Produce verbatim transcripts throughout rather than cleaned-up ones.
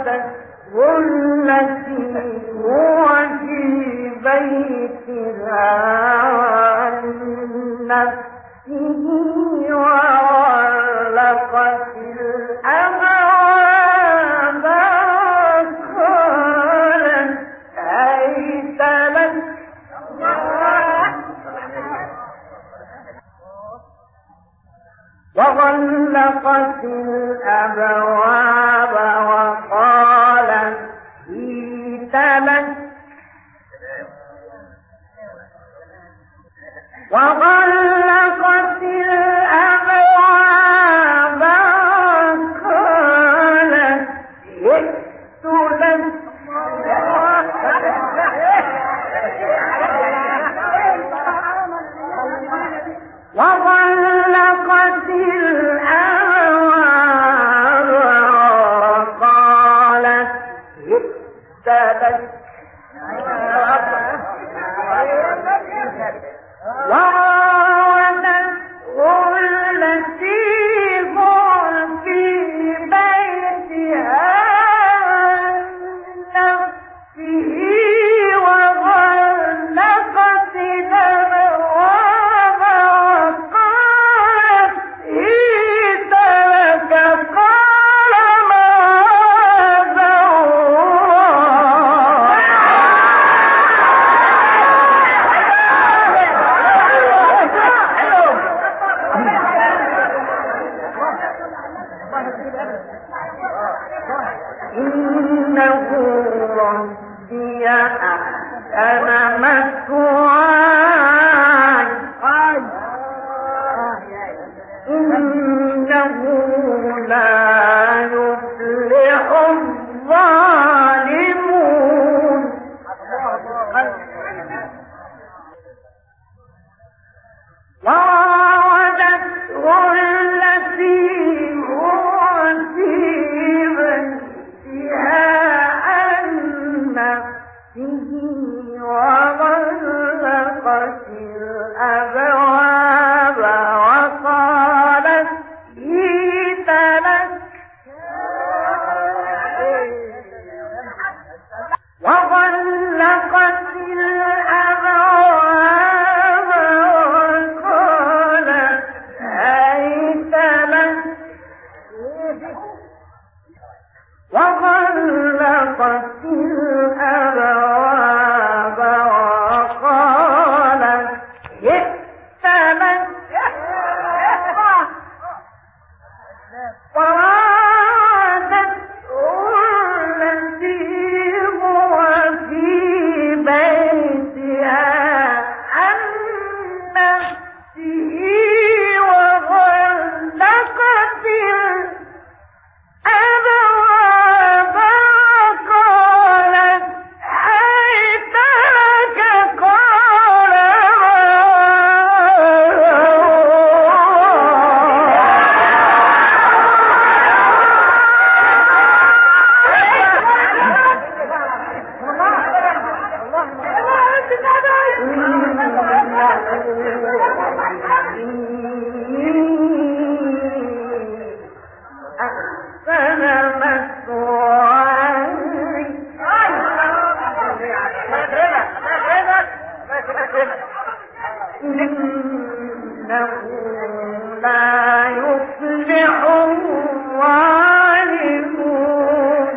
وغلقت الأبواب وقالت هيت لك وغلقت الأبواب وقالت جئت لك وغلقت الأبواب وقالت جئت لك وراودته التي هو في بيتها عن نفسه وغلقت الأبواب وقالت هيت لك قال ماذا إنه ربي أحسن مثواي إنه لا يفلح الظالمون وراودته التي هو في بيتها عن نفسه وغلقت الأبواب وقالت هيت لك وغلقت الأبواب وقالت هيت لك وغلقت الأبواب وقالت جئت لك وراودته التي هو في بيتها عن نفسه وغلقت الأبواب وقالت هيت لك قال أحسن مثواي إنه لا يفلح الظالمون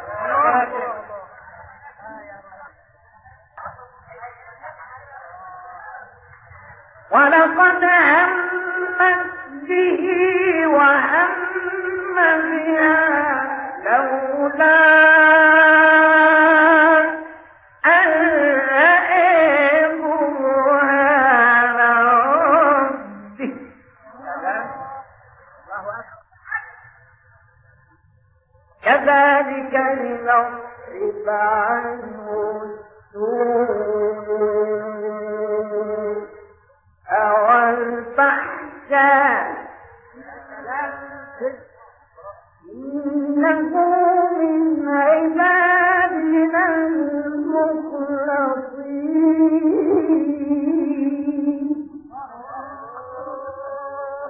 ولقد همت به وهم بها لولا أن رأى برهان ربه كذلك لنصرف عنه السوء والفحشاء إنه من عبادنا المخلصين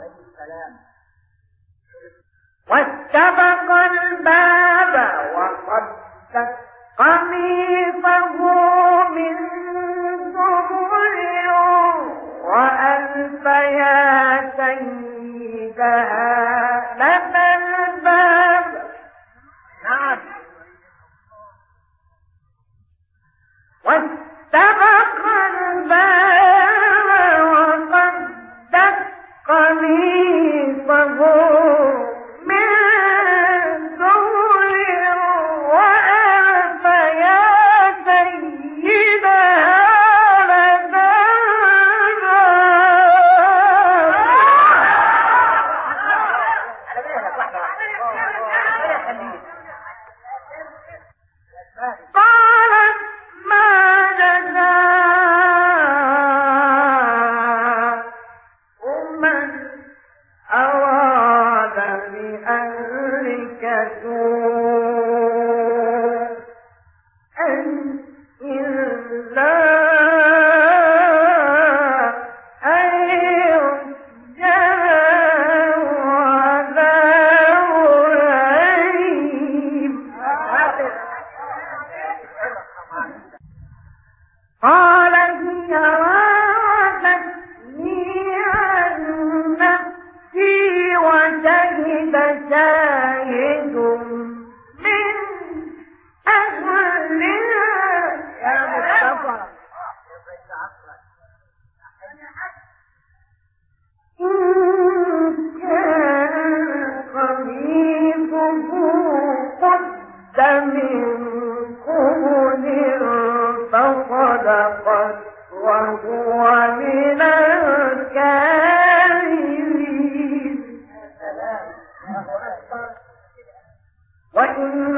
واستبق الباب وقد قميصه من دبر وألف يا سيدها لدى الباب. نعم. واستبق الباب وقدت قميصه من دبر وألف يا سيدها لدى قالت ما جزاء من أراد بأهلك سوءا إلا أن يسجن وعذاب أليم. قال هي راودتني عن نفسي وشهد شاهد من أهلها. يا مصطفى إن كان قميصه قد من قبل فصدقت وهو من الكاذبين. وإن